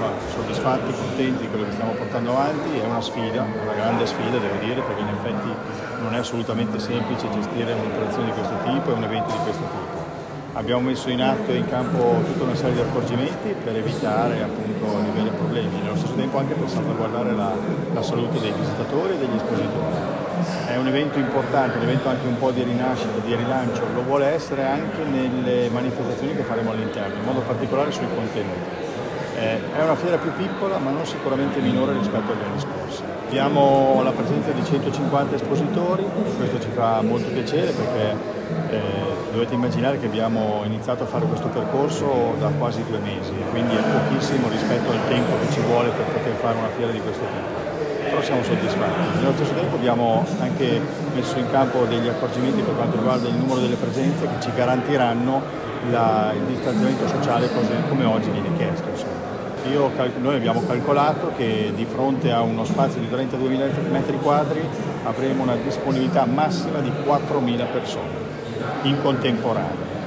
soddisfatti, contenti di quello che stiamo portando avanti. È una sfida, una grande sfida devo dire, perché in effetti non è assolutamente semplice gestire un'operazione di questo tipo e un evento di questo tipo. Abbiamo messo in atto e in campo tutta una serie di accorgimenti per evitare appunto livelli problemi, nello stesso tempo anche per salvaguardare la salute dei visitatori e degli espositori. È un evento importante, un evento anche un po' di rinascita, di rilancio, lo vuole essere anche nelle manifestazioni che faremo all'interno, in modo particolare sui contenuti. È una fiera più piccola ma non sicuramente minore rispetto agli anni scorsi. Abbiamo la presenza di 150 espositori e questo ci fa molto piacere perché dovete immaginare che abbiamo iniziato a fare questo percorso da quasi 2 mesi e quindi è pochissimo rispetto al tempo che ci vuole per poter fare una fiera di questo tipo. Però siamo soddisfatti. Nello stesso tempo abbiamo anche messo in campo degli accorgimenti per quanto riguarda il numero delle presenze che ci garantiranno il distanziamento sociale come oggi viene chiesto. Noi abbiamo calcolato che di fronte a uno spazio di 32.000 metri quadri avremo una disponibilità massima di 4.000 persone in contemporanea.